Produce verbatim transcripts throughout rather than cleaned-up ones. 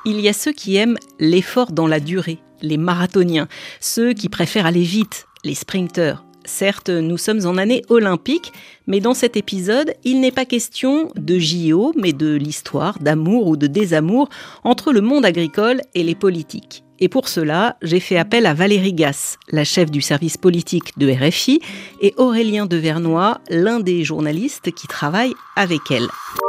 Il y a ceux qui aiment l'effort dans la durée, les marathoniens, ceux qui préfèrent aller vite, les sprinteurs. Certes, nous sommes en année olympique, mais dans cet épisode, il n'est pas question de J O, mais de l'histoire, d'amour ou de désamour entre le monde agricole et les politiques. Et pour cela, j'ai fait appel à Valérie Gasse, la chef du service politique de R F I, et Aurélien Devernois, l'un des journalistes qui travaille avec elle.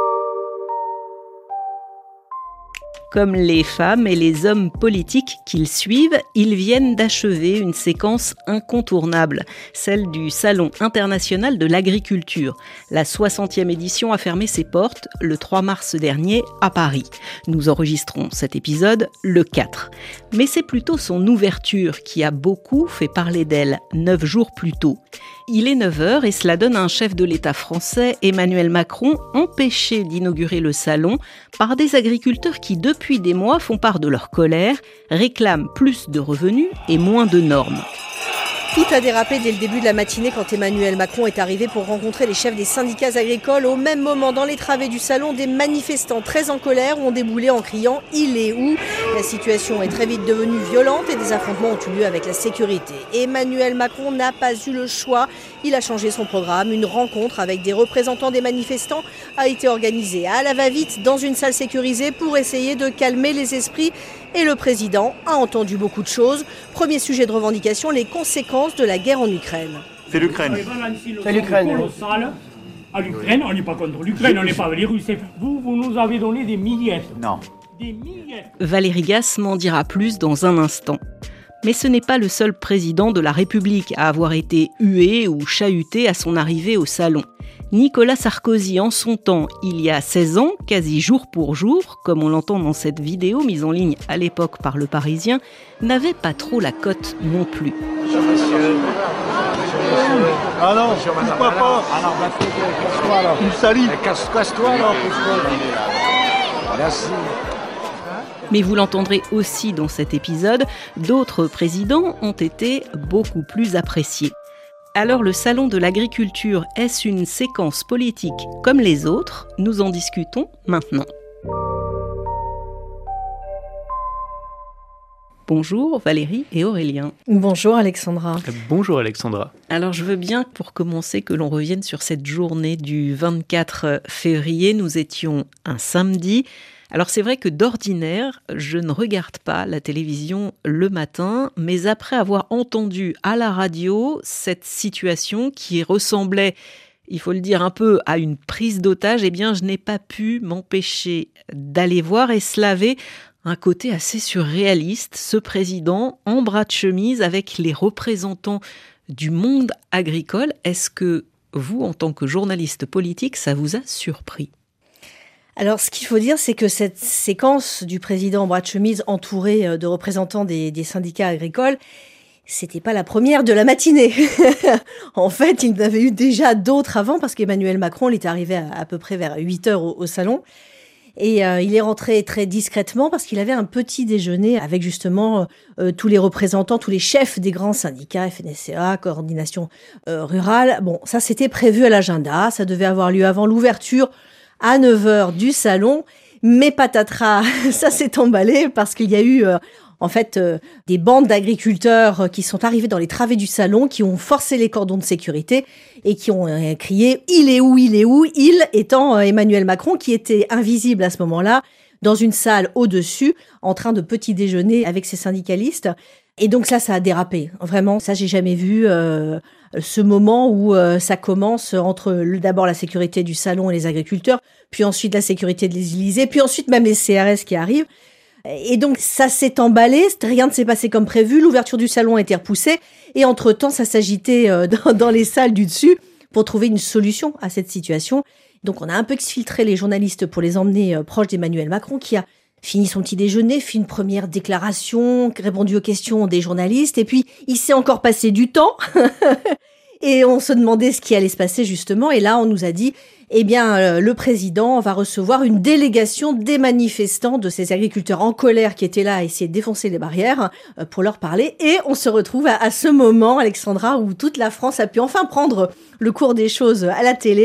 Comme les femmes et les hommes politiques qu'ils suivent, ils viennent d'achever une séquence incontournable, celle du Salon international de l'agriculture. La soixantième édition a fermé ses portes le trois mars dernier à Paris. Nous enregistrons cet épisode le quatre. Mais c'est plutôt son ouverture qui a beaucoup fait parler d'elle, neuf jours plus tôt. Il est neuf heures et cela donne un chef de l'État français, Emmanuel Macron, empêché d'inaugurer le salon par des agriculteurs qui, depuis des mois, font part de leur colère, réclament plus de revenus et moins de normes. Tout a dérapé dès le début de la matinée quand Emmanuel Macron est arrivé pour rencontrer les chefs des syndicats agricoles. Au même moment, dans les travées du salon, des manifestants très en colère ont déboulé en criant « Il est où ?» La situation est très vite devenue violente et des affrontements ont eu lieu avec la sécurité. Emmanuel Macron n'a pas eu le choix. Il a changé son programme. Une rencontre avec des représentants des manifestants a été organisée à la va-vite dans une salle sécurisée pour essayer de calmer les esprits. Et le président a entendu beaucoup de choses. Premier sujet de revendication, les conséquences de la guerre en Ukraine. C'est l'Ukraine. C'est l'Ukraine. À l'Ukraine, on n'est pas contre l'Ukraine, on n'est pas avec les Russes. Vous, vous nous avez donné des miettes. Non. Des miettes. Valérie Gasse m'en dira plus dans un instant. Mais ce n'est pas le seul président de la République à avoir été hué ou chahuté à son arrivée au salon. Nicolas Sarkozy, en son temps, il y a seize ans, quasi jour pour jour, comme on l'entend dans cette vidéo mise en ligne à l'époque par Le Parisien, n'avait pas trop la cote non plus. Monsieur, monsieur, monsieur. Ah non, pourquoi pas? Casse-toi là. Tu me salis. Casse-toi là. Merci. Mais vous l'entendrez aussi dans cet épisode, d'autres présidents ont été beaucoup plus appréciés. Alors le salon de l'agriculture, est-ce une séquence politique comme les autres? Nous en discutons maintenant. Bonjour Valérie et Aurélien. Bonjour Alexandra. Bonjour Alexandra. Alors je veux bien pour commencer que l'on revienne sur cette journée du vingt-quatre février. Nous étions un samedi. Alors c'est vrai que d'ordinaire, je ne regarde pas la télévision le matin, mais après avoir entendu à la radio cette situation qui ressemblait, il faut le dire, un peu à une prise d'otage, eh bien je n'ai pas pu m'empêcher d'aller voir et cela avait un côté assez surréaliste, ce président en bras de chemise avec les représentants du monde agricole. Est-ce que vous, en tant que journaliste politique, ça vous a surpris ? Alors, ce qu'il faut dire, c'est que cette séquence du président en bras de chemise entouré de représentants des, des syndicats agricoles, c'était pas la première de la matinée. En fait, il y en avait eu déjà d'autres avant parce qu'Emmanuel Macron, il est arrivé à, à peu près vers huit heures au, au salon. Et euh, il est rentré très discrètement parce qu'il avait un petit déjeuner avec justement euh, tous les représentants, tous les chefs des grands syndicats, F N S E A, Coordination euh, Rurale. Bon, ça, c'était prévu à l'agenda. Ça devait avoir lieu avant l'ouverture à neuf heures du salon, mais patatras, ça s'est emballé parce qu'il y a eu euh, en fait euh, des bandes d'agriculteurs qui sont arrivés dans les travées du salon, qui ont forcé les cordons de sécurité et qui ont euh, crié « Il est où? Il est où ?» Il étant euh, Emmanuel Macron qui était invisible à ce moment-là dans une salle au-dessus en train de petit déjeuner avec ses syndicalistes. Et donc ça, ça a dérapé. Vraiment, ça, j'ai jamais vu euh, ce moment où euh, ça commence entre le, d'abord la sécurité du salon et les agriculteurs, puis ensuite la sécurité de l'Élysée, puis ensuite même les C R S qui arrivent. Et donc ça s'est emballé, rien ne s'est passé comme prévu, l'ouverture du salon a été repoussée, et entre-temps, ça s'agitait euh, dans, dans les salles du dessus pour trouver une solution à cette situation. Donc on a un peu exfiltré les journalistes pour les emmener euh, proches d'Emmanuel Macron, qui a fini son petit déjeuner, fait une première déclaration, répondu aux questions des journalistes, et puis il s'est encore passé du temps, et on se demandait ce qui allait se passer justement, et là on nous a dit, eh bien euh, le président va recevoir une délégation des manifestants, de ces agriculteurs en colère qui étaient là à essayer de défoncer les barrières, euh, pour leur parler, et on se retrouve à, à ce moment, Alexandra, où toute la France a pu enfin prendre le cours des choses à la télé,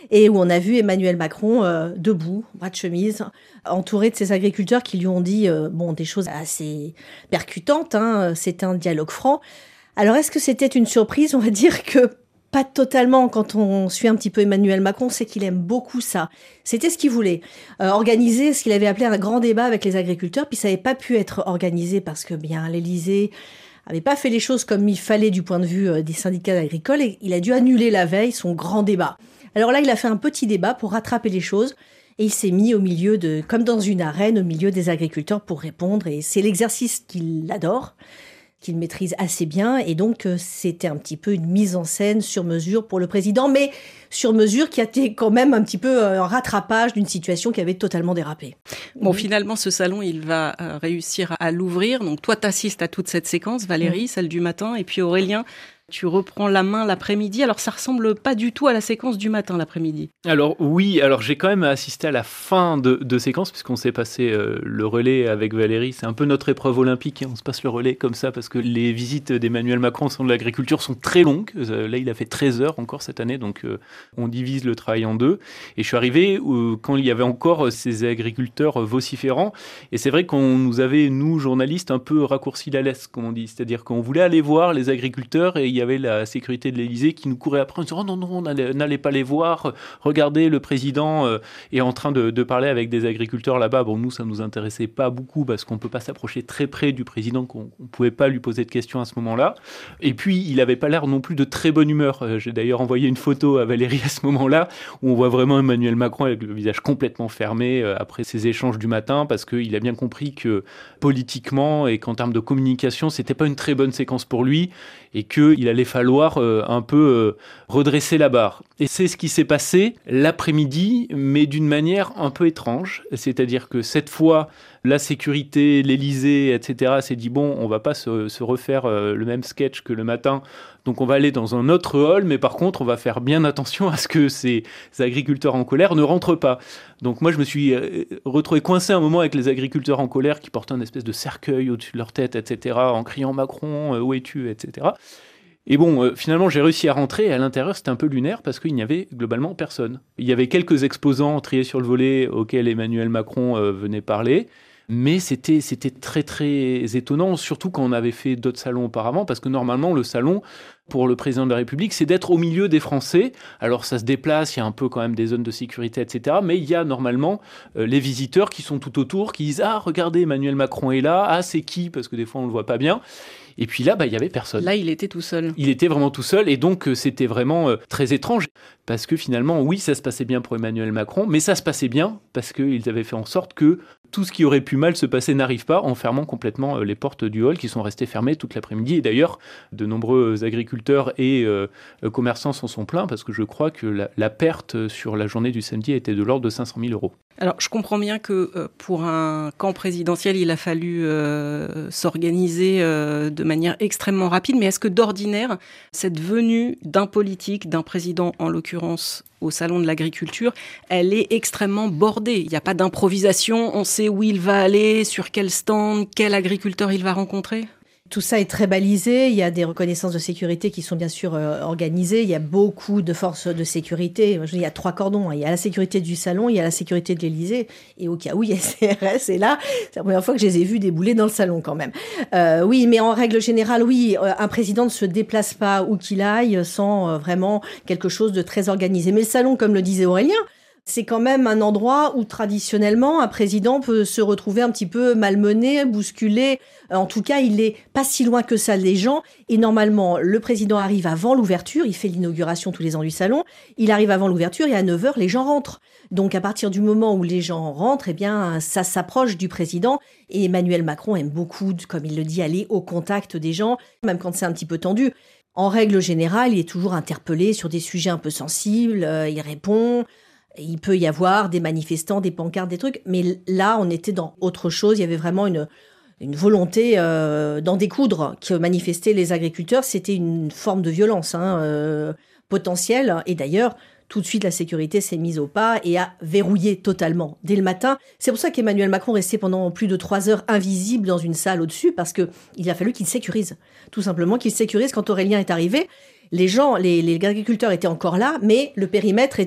et où on a vu Emmanuel Macron euh, debout, bras de chemise, entouré de ses agriculteurs qui lui ont dit euh, bon, des choses assez percutantes, hein, c'était un dialogue franc. Alors est-ce que c'était une surprise? On va dire que pas totalement. Quand on suit un petit peu Emmanuel Macron, c'est qu'il aime beaucoup ça. C'était ce qu'il voulait. Euh, organiser ce qu'il avait appelé un grand débat avec les agriculteurs, puis ça n'avait pas pu être organisé parce que bien l'Élysée avait pas fait les choses comme il fallait du point de vue euh, des syndicats agricoles, et il a dû annuler la veille son grand débat. Alors là, il a fait un petit débat pour rattraper les choses, et il s'est mis au milieu de, comme dans une arène, au milieu des agriculteurs pour répondre, et c'est l'exercice qu'il adore, qu'il maîtrise assez bien, et donc euh, c'était un petit peu une mise en scène sur mesure pour le président, mais sur mesure qui a été quand même un petit peu un rattrapage d'une situation qui avait totalement dérapé. Bon, oui. Finalement, ce salon, il va euh, réussir à l'ouvrir. Donc toi, t'assistes à toute cette séquence, Valérie, oui. Celle du matin, et puis Aurélien, tu reprends la main l'après-midi. Alors, ça ressemble pas du tout à la séquence du matin, l'après-midi. Alors, oui. Alors, j'ai quand même assisté à la fin de, de séquence, puisqu'on s'est passé euh, le relais avec Valérie. C'est un peu notre épreuve olympique. Hein. On se passe le relais comme ça, parce que les visites d'Emmanuel Macron au salon de l'agriculture sont très longues. Euh, là, il a fait treize heures encore cette année, donc euh, on divise le travail en deux. Et je suis arrivé euh, quand il y avait encore ces agriculteurs vociférants. Et c'est vrai qu'on nous avait, nous, journalistes, un peu raccourci la laisse, comme on dit. C'est-à-dire qu'on voulait aller voir les agriculteurs, et il y avait la sécurité de l'Élysée qui nous courait après en disant « Oh non, non, n'allez, n'allez pas les voir, regardez, le président euh, est en train de, de parler avec des agriculteurs là-bas. » Bon, nous, ça ne nous intéressait pas beaucoup parce qu'on ne peut pas s'approcher très près du président, qu'on ne pouvait pas lui poser de questions à ce moment-là. Et puis, il n'avait pas l'air non plus de très bonne humeur. Euh, j'ai d'ailleurs envoyé une photo à Valérie à ce moment-là où on voit vraiment Emmanuel Macron avec le visage complètement fermé euh, après ces échanges du matin, parce qu'il a bien compris que politiquement et qu'en termes de communication, c'était pas une très bonne séquence pour lui, et qu'il allait falloir euh, un peu euh, redresser la barre. Et c'est ce qui s'est passé l'après-midi, mais d'une manière un peu étrange. C'est-à-dire que cette fois, la sécurité, l'Élysée, et cetera s'est dit, bon, on va pas se, se refaire euh, le même sketch que le matin, donc on va aller dans un autre hall, mais par contre, on va faire bien attention à ce que ces agriculteurs en colère ne rentrent pas. Donc moi, je me suis retrouvé coincé un moment avec les agriculteurs en colère qui portaient une espèce de cercueil au-dessus de leur tête, et cetera, en criant « Macron, où es-tu ?» et cetera. Et bon, euh, finalement, j'ai réussi à rentrer, et à l'intérieur, c'était un peu lunaire parce qu'il n'y avait globalement personne. Il y avait quelques exposants triés sur le volet auxquels Emmanuel Macron euh, venait parler, mais c'était, c'était très, très étonnant, surtout quand on avait fait d'autres salons auparavant, parce que normalement, le salon, pour le président de la République, c'est d'être au milieu des Français. Alors, ça se déplace, il y a un peu quand même des zones de sécurité, et cetera, mais il y a normalement euh, les visiteurs qui sont tout autour, qui disent « Ah, regardez, Emmanuel Macron est là. Ah, c'est qui ?» Parce que des fois, on ne le voit pas bien. Et puis là, bah, il n'y avait personne. Là, il était tout seul. Il était vraiment tout seul, et donc euh, c'était vraiment euh, très étrange, parce que finalement, oui, ça se passait bien pour Emmanuel Macron, mais ça se passait bien parce qu'ils avaient fait en sorte que tout ce qui aurait pu mal se passer n'arrive pas, en fermant complètement euh, les portes du hall qui sont restées fermées toute l'après-midi. Et d'ailleurs, de nombreux agriculteurs et euh, commerçants s'en sont plaints, parce que je crois que la, la perte sur la journée du samedi était de l'ordre de cinq cent mille euros. Alors, je comprends bien que euh, pour un camp présidentiel, il a fallu euh, s'organiser euh, de manière extrêmement rapide. Mais est-ce que d'ordinaire, cette venue d'un politique, d'un président en l'occurrence au Salon de l'Agriculture, elle est extrêmement bordée? Il n'y a pas d'improvisation, on sait où il va aller, sur quel stand, quel agriculteur il va rencontrer? Tout ça est très balisé, il y a des reconnaissances de sécurité qui sont bien sûr euh, organisées, il y a beaucoup de forces de sécurité, il y a trois cordons, il y a la sécurité du salon, il y a la sécurité de l'Élysée, et au cas où il y a C R S, et là, c'est la première fois que je les ai vus débouler dans le salon quand même. Euh, oui, mais en règle générale, oui, un président ne se déplace pas où qu'il aille sans euh, vraiment quelque chose de très organisé. Mais le salon, comme le disait Aurélien, c'est quand même un endroit où, traditionnellement, un président peut se retrouver un petit peu malmené, bousculé. En tout cas, il est pas si loin que ça des gens. Et normalement, le président arrive avant l'ouverture. Il fait l'inauguration tous les ans du salon. Il arrive avant l'ouverture et à neuf heures, les gens rentrent. Donc, à partir du moment où les gens rentrent, eh bien, ça s'approche du président. Et Emmanuel Macron aime beaucoup, comme il le dit, aller au contact des gens, même quand c'est un petit peu tendu. En règle générale, il est toujours interpellé sur des sujets un peu sensibles. Euh, il répond. Il peut y avoir des manifestants, des pancartes, des trucs, mais là, on était dans autre chose. Il y avait vraiment une, une volonté euh, d'en découdre que manifestaient les agriculteurs. C'était une forme de violence hein, euh, potentielle. Et d'ailleurs, tout de suite, la sécurité s'est mise au pas et a verrouillé totalement dès le matin. C'est pour ça qu'Emmanuel Macron restait pendant plus de trois heures invisible dans une salle au-dessus, parce qu'il a fallu qu'il sécurise. Tout simplement qu'il sécurise. Quand Aurélien est arrivé, les gens, les, les agriculteurs étaient encore là, mais le périmètre était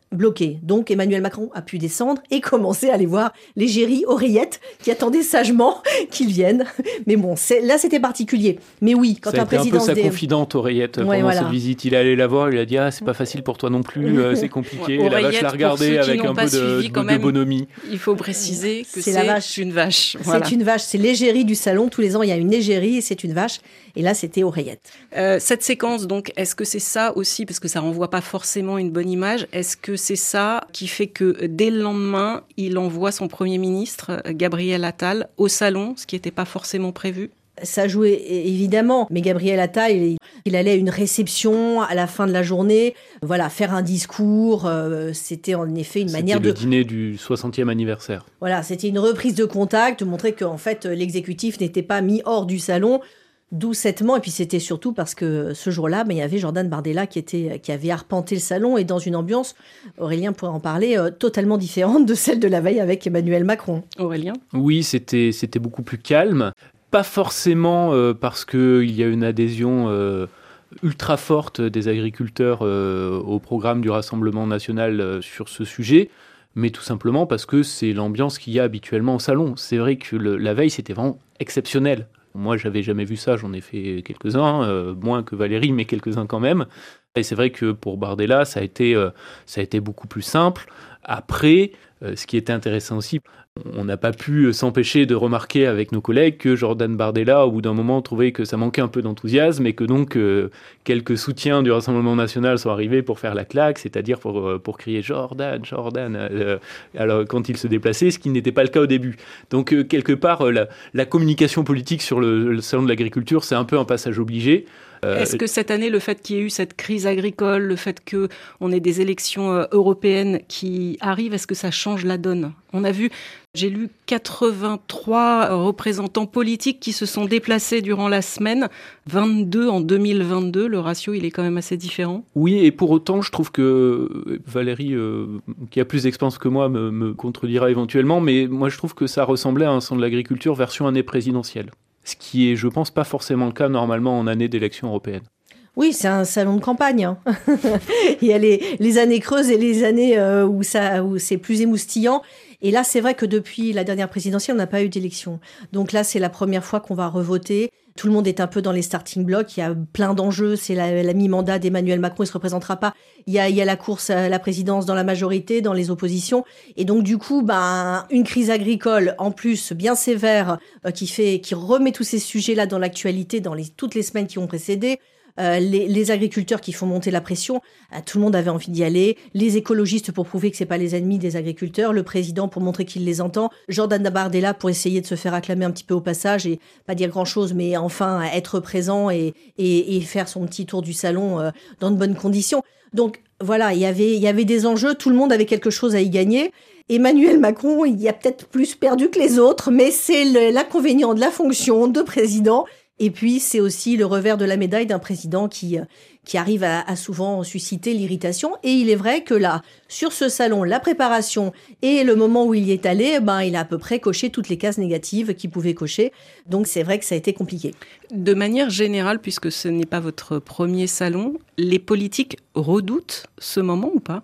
bloqué. Donc Emmanuel Macron a pu descendre et commencer à aller voir l'égérie Oreillette qui attendait sagement qu'il vienne. Mais bon, c'est, là c'était particulier. Mais oui, quand ça a un été président... un peu sa dé... confidente Oreillette ouais, pendant voilà. cette visite. Il est allé la voir, il lui a dit « Ah, c'est pas facile pour toi non plus, euh, c'est compliqué. » La vache l'a regardé avec un peu de, de, de bonhomie. Il faut préciser que c'est, c'est la vache. une vache. Voilà. C'est une vache, c'est l'égérie du salon. Tous les ans, il y a une égérie et c'est une vache. Et là, c'était Oreillette. Euh, cette séquence, donc, est-ce que c'est ça aussi, parce que ça renvoie pas forcément une bonne image, est-ce que c'est ça qui fait que dès le lendemain, il envoie son Premier ministre, Gabriel Attal, au salon, ce qui n'était pas forcément prévu? Ça jouait évidemment, mais Gabriel Attal, il, il allait à une réception à la fin de la journée, voilà, faire un discours. Euh, c'était en effet une c'était manière de. C'était le dîner du soixantième anniversaire. Voilà, c'était une reprise de contact, de montrer qu'en fait l'exécutif n'était pas mis hors du salon. Doucettement, et puis c'était surtout parce que ce jour-là, ben, il y avait Jordan Bardella qui, était, qui avait arpenté le salon et dans une ambiance, Aurélien pourrait en parler, euh, totalement différente de celle de la veille avec Emmanuel Macron. Aurélien ? Oui, c'était, c'était beaucoup plus calme. Pas forcément euh, parce qu'il y a une adhésion euh, ultra forte des agriculteurs euh, au programme du Rassemblement national euh, sur ce sujet, mais tout simplement parce que c'est l'ambiance qu'il y a habituellement au salon. C'est vrai que le, la veille, c'était vraiment exceptionnel. Moi, j'avais jamais vu ça, j'en ai fait quelques-uns, euh, moins que Valérie, mais quelques-uns quand même. Et c'est vrai que pour Bardella, ça a été, euh, ça a été beaucoup plus simple. Après, euh, ce qui était intéressant aussi, on n'a pas pu s'empêcher de remarquer avec nos collègues que Jordan Bardella, au bout d'un moment, trouvait que ça manquait un peu d'enthousiasme et que donc euh, quelques soutiens du Rassemblement national sont arrivés pour faire la claque, c'est-à-dire pour, pour crier « Jordan, Jordan euh, » alors, quand il se déplaçait, ce qui n'était pas le cas au début. Donc, euh, quelque part, euh, la, la communication politique sur le, le salon de l'agriculture, c'est un peu un passage obligé. Euh, Est-ce que cette année, le fait qu'il y ait eu cette crise agricole, le fait qu'on ait des élections euh, européennes qui arrivent, est-ce que ça change la donne ? On a vu, j'ai lu quatre-vingt-trois représentants politiques qui se sont déplacés durant la semaine, vingt-deux en deux mille vingt-deux, le ratio il est quand même assez différent. Oui, et pour autant, je trouve que Valérie, euh, qui a plus d'expérience que moi, me, me contredira éventuellement, mais moi je trouve que ça ressemblait à un salon de l'agriculture version année présidentielle. Ce qui est, je pense, pas forcément le cas normalement en année d'élection européenne. Oui, c'est un salon de campagne. Hein. Il y a les, les années creuses et les années euh, où, ça, où c'est plus émoustillant. Et là, c'est vrai que depuis la dernière présidentielle, on n'a pas eu d'élection. Donc là, c'est la première fois qu'on va revoter. Tout le monde est un peu dans les starting blocks. Il y a plein d'enjeux. C'est la, la mi-mandat d'Emmanuel Macron. Il se représentera pas. Il y a, il y a la course à la présidence dans la majorité, dans les oppositions. Et donc, du coup, ben, une crise agricole, en plus, bien sévère, euh, qui fait, qui remet tous ces sujets-là dans l'actualité dans les, toutes les semaines qui ont précédé. Euh, les, les agriculteurs qui font monter la pression, euh, tout le monde avait envie d'y aller, les écologistes pour prouver que c'est pas les ennemis des agriculteurs, le président pour montrer qu'il les entend, Jordan Bardella pour essayer de se faire acclamer un petit peu au passage et pas dire grand chose, mais enfin être présent et, et, et faire son petit tour du salon euh, dans de bonnes conditions. Donc voilà, il y avait, il y avait des enjeux, tout le monde avait quelque chose à y gagner. Emmanuel Macron, il y a peut-être plus perdu que les autres, mais c'est le, l'inconvénient de la fonction de président. Et puis, c'est aussi le revers de la médaille d'un président qui, qui arrive à, à souvent susciter l'irritation. Et il est vrai que là, sur ce salon, la préparation et le moment où il y est allé, ben, il a à peu près coché toutes les cases négatives qu'il pouvait cocher. Donc, c'est vrai que ça a été compliqué. De manière générale, puisque ce n'est pas votre premier salon, les politiques redoutent ce moment ou pas ?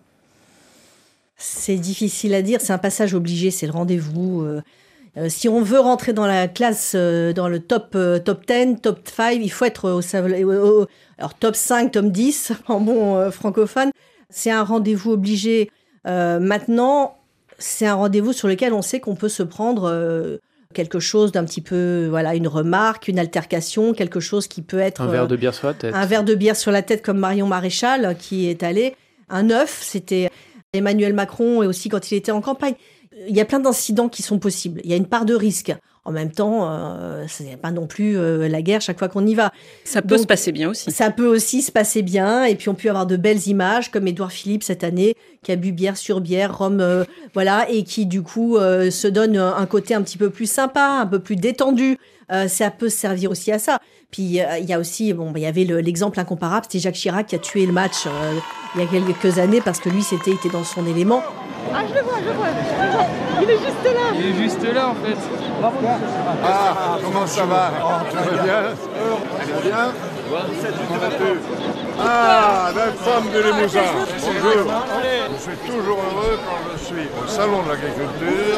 C'est difficile à dire. C'est un passage obligé. C'est le rendez-vous. Euh, Euh, si on veut rentrer dans la classe, euh, dans le top, euh, top dix, top cinq, il faut être au, au, au alors top cinq, top dix, en bon euh, francophone. C'est un rendez-vous obligé. Euh, maintenant, c'est un rendez-vous sur lequel on sait qu'on peut se prendre euh, quelque chose d'un petit peu, voilà, une remarque, une altercation, quelque chose qui peut être... Un verre de bière sur la tête. Un verre de bière sur la tête comme Marion Maréchal qui est allé. Un œuf, c'était Emmanuel Macron et aussi quand il était en campagne. Il y a plein d'incidents qui sont possibles. Il y a une part de risque. En même temps, euh, ce n'est pas non plus euh, la guerre chaque fois qu'on y va. Ça peut Donc, se passer bien aussi. Ça peut aussi se passer bien. Et puis, on peut avoir de belles images, comme Édouard Philippe cette année, qui a bu bière sur bière, rhum, euh, voilà, et qui, du coup, euh, se donne un côté un petit peu plus sympa, un peu plus détendu. Euh, ça peut servir aussi à ça. Puis, il euh, y a aussi, bon, il y avait le, l'exemple incomparable, c'était Jacques Chirac qui a tué le match euh, il y a quelques années parce que lui, c'était, il était dans son élément. Ah, je le vois, je le vois, je le vois. Il est juste là. Il est juste là, en fait. Ah, comment ça va? Très bien. Très bien. Ah, la femme de Limousin. Bonjour. Je suis toujours heureux quand je suis au salon de l'agriculture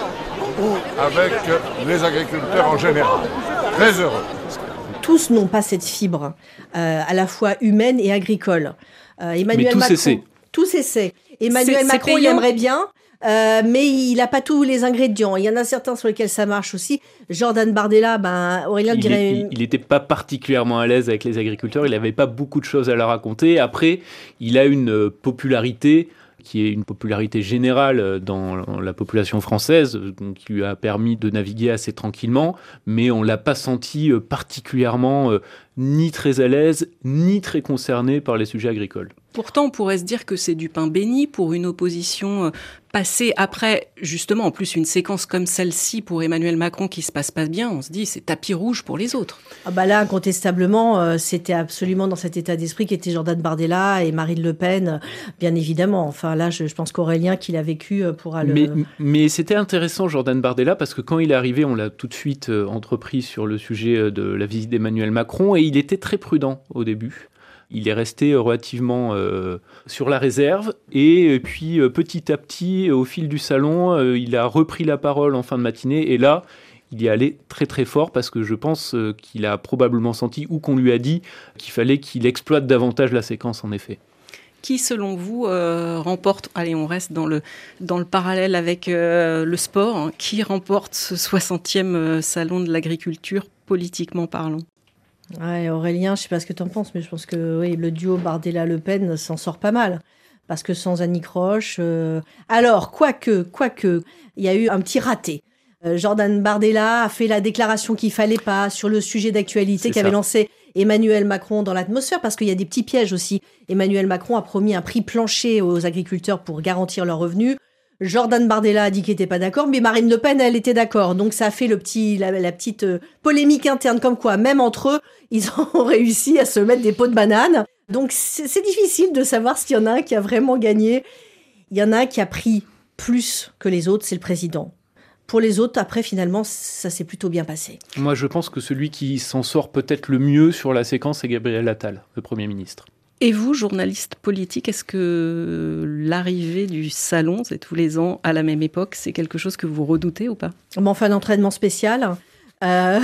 ou avec les agriculteurs en général. Très heureux. Tous n'ont pas cette fibre, euh, à la fois humaine et agricole. Euh, Emmanuel mais tous Macron, essaient. Tous essaient. Emmanuel C'est- Macron, c'est il payant. aimerait bien, euh, mais il n'a pas tous les ingrédients. Il y en a certains sur lesquels ça marche aussi. Jordan Bardella, ben, Aurélien Il dirait... n'était pas particulièrement à l'aise avec les agriculteurs, il n'avait pas beaucoup de choses à leur raconter. Après, il a une euh, popularité qui est une popularité générale dans la population française, donc qui lui a permis de naviguer assez tranquillement, mais on ne l'a pas senti euh, particulièrement euh, ni très à l'aise, ni très concerné par les sujets agricoles. Pourtant, on pourrait se dire que c'est du pain béni pour une opposition euh, passée après, justement, en plus, une séquence comme celle-ci pour Emmanuel Macron qui se passe pas bien. On se dit, c'est tapis rouge pour les autres. Ah bah là, incontestablement, euh, c'était absolument dans cet état d'esprit qu'étaient Jordan Bardella et Marine Le Pen, euh, bien évidemment. Enfin là, je, je pense qu'Aurélien, qui l'a vécu, euh, pourra le... Mais, mais c'était intéressant, Jordan Bardella, parce que quand il est arrivé, on l'a tout de suite euh, entrepris sur le sujet de la visite d'Emmanuel Macron, et il était très prudent au début. Il est resté relativement euh, sur la réserve, et puis euh, petit à petit, au fil du salon, euh, il a repris la parole en fin de matinée, et là, il y est allé très très fort, parce que je pense euh, qu'il a probablement senti, ou qu'on lui a dit, qu'il fallait qu'il exploite davantage la séquence, en effet. Qui, selon vous, euh, remporte, allez, on reste dans le, dans le parallèle avec euh, le sport, hein, qui remporte ce soixantième euh, salon de l'agriculture, politiquement parlant? Ouais, Aurélien, je sais pas ce que tu en penses, mais je pense que oui, le duo Bardella-Le Pen s'en sort pas mal. Parce que sans Annick Roche... Euh... Alors, quoique, quoique, il y a eu un petit raté. Euh, Jordan Bardella a fait la déclaration qu'il fallait pas sur le sujet d'actualité qu'avait lancé Emmanuel Macron dans l'atmosphère, parce qu'il y a des petits pièges aussi. Emmanuel Macron a promis un prix plancher aux agriculteurs pour garantir leurs revenus. Jordan Bardella a dit qu'il n'était pas d'accord, mais Marine Le Pen, elle était d'accord. Donc ça a fait le petit, la, la petite euh, polémique interne, comme quoi, même entre eux, ils ont réussi à se mettre des pots de banane. Donc c'est, c'est difficile de savoir s'il y en a un qui a vraiment gagné. Il y en a un qui a pris plus que les autres, c'est le président. Pour les autres, après, finalement, ça s'est plutôt bien passé. Moi, je pense que celui qui s'en sort peut-être le mieux sur la séquence, c'est Gabriel Attal, le Premier ministre. Et vous, journaliste politique, est-ce que l'arrivée du salon, c'est tous les ans à la même époque, c'est quelque chose que vous redoutez ou pas? Bon, enfin, un entraînement spécial. Euh...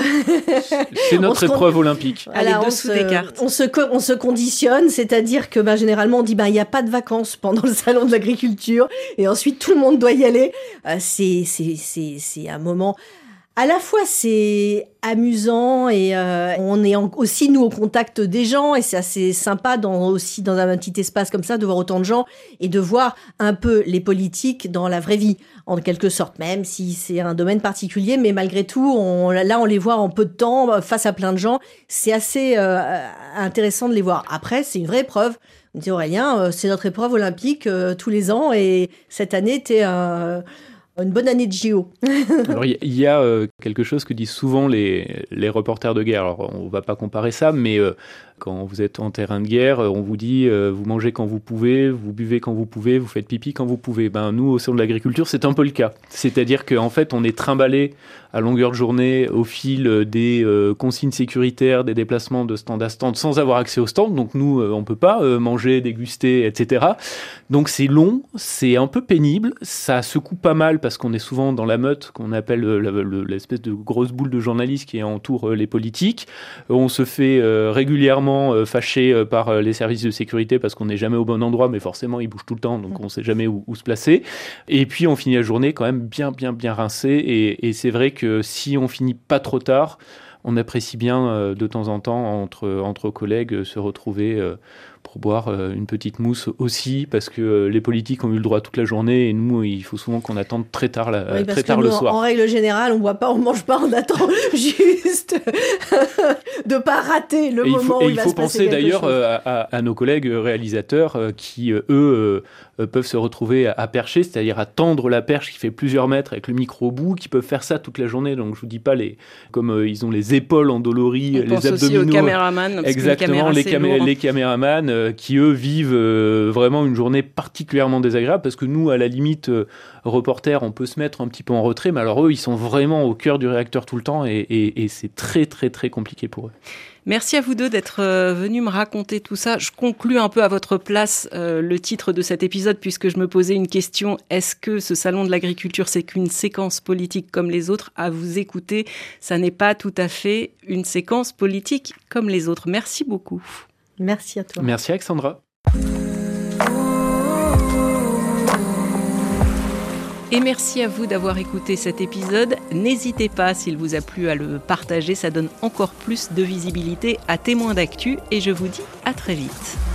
C'est notre épreuve con... olympique. Allez, Alors, dessous on se, des cartes. On se, on se conditionne, c'est-à-dire que bah, généralement on dit bah, il n'y a pas de vacances pendant le salon de l'agriculture et ensuite tout le monde doit y aller. Euh, c'est, c'est, c'est, c'est un moment... À la fois, c'est amusant et euh, on est en, aussi, nous, au contact des gens et c'est assez sympa dans, aussi dans un petit espace comme ça de voir autant de gens et de voir un peu les politiques dans la vraie vie, en quelque sorte, même si c'est un domaine particulier. Mais malgré tout, on, là, on les voit en peu de temps face à plein de gens. C'est assez euh, intéressant de les voir. Après, c'est une vraie épreuve. On dit Aurélien, euh, c'est notre épreuve olympique euh, tous les ans et cette année était un... une bonne année de J O. Alors, il y, y a euh, quelque chose que disent souvent les, les reporters de guerre. Alors, on ne va pas comparer ça, mais euh, quand vous êtes en terrain de guerre, on vous dit euh, vous mangez quand vous pouvez, vous buvez quand vous pouvez, vous faites pipi quand vous pouvez. Ben, nous, au sein de l'agriculture, c'est un peu le cas. C'est-à-dire qu'en fait, on est trimballé à longueur de journée au fil des euh, consignes sécuritaires, des déplacements de stand à stand sans avoir accès au stand. Donc, nous, euh, on ne peut pas euh, manger, déguster, et cetera. Donc, c'est long, c'est un peu pénible, ça secoue pas mal parce qu'on est souvent dans la meute, qu'on appelle euh, l'espèce de grosse boule de journalistes qui entoure euh, les politiques. On se fait euh, régulièrement euh, fâché euh, par euh, les services de sécurité parce qu'on n'est jamais au bon endroit, mais forcément, ils bougent tout le temps, donc on ne sait jamais où, où se placer. Et puis, on finit la journée quand même bien, bien, bien rincé. Et, et c'est vrai que si on finit pas trop tard, on apprécie bien euh, de temps en temps, entre, entre collègues, euh, se retrouver euh, pour boire euh, une petite mousse aussi, parce que euh, les politiques ont eu le droit toute la journée, et nous, il faut souvent qu'on attende très tard, la, oui, très tard nous, le soir. En règle générale, on boit pas, on mange pas, on attend juste de pas rater le et moment il faut, où il, il va faut se passer penser quelque d'ailleurs chose. euh, à, à nos collègues réalisateurs euh, qui, euh, eux, euh, peuvent se retrouver à, à percher, c'est-à-dire à tendre la perche qui fait plusieurs mètres avec le micro au bout, qui peuvent faire ça toute la journée. Donc je vous dis pas les, comme euh, ils ont les épaules endolories, On les pense abdominaux. aussi aux caméramans. Exactement, les, camé- les caméramans, week-end euh, qui, eux, vivent euh, vraiment une journée particulièrement désagréable, parce que nous, à la limite, euh, reporters, on peut se mettre un petit peu en retrait, mais alors eux, ils sont vraiment au cœur du réacteur tout le temps, et, et, et c'est très, très, très compliqué pour eux. Merci à vous deux d'être venus me raconter tout ça. Je conclus un peu à votre place euh, le titre de cet épisode, puisque je me posais une question. Est-ce que ce salon de l'agriculture, c'est qu'une séquence politique comme les autres? À vous écouter, ça n'est pas tout à fait une séquence politique comme les autres. Merci beaucoup. Merci à toi. Merci Alexandra. Et merci à vous d'avoir écouté cet épisode. N'hésitez pas, s'il vous a plu, à le partager. Ça donne encore plus de visibilité à Témoins d'actu. Et je vous dis à très vite.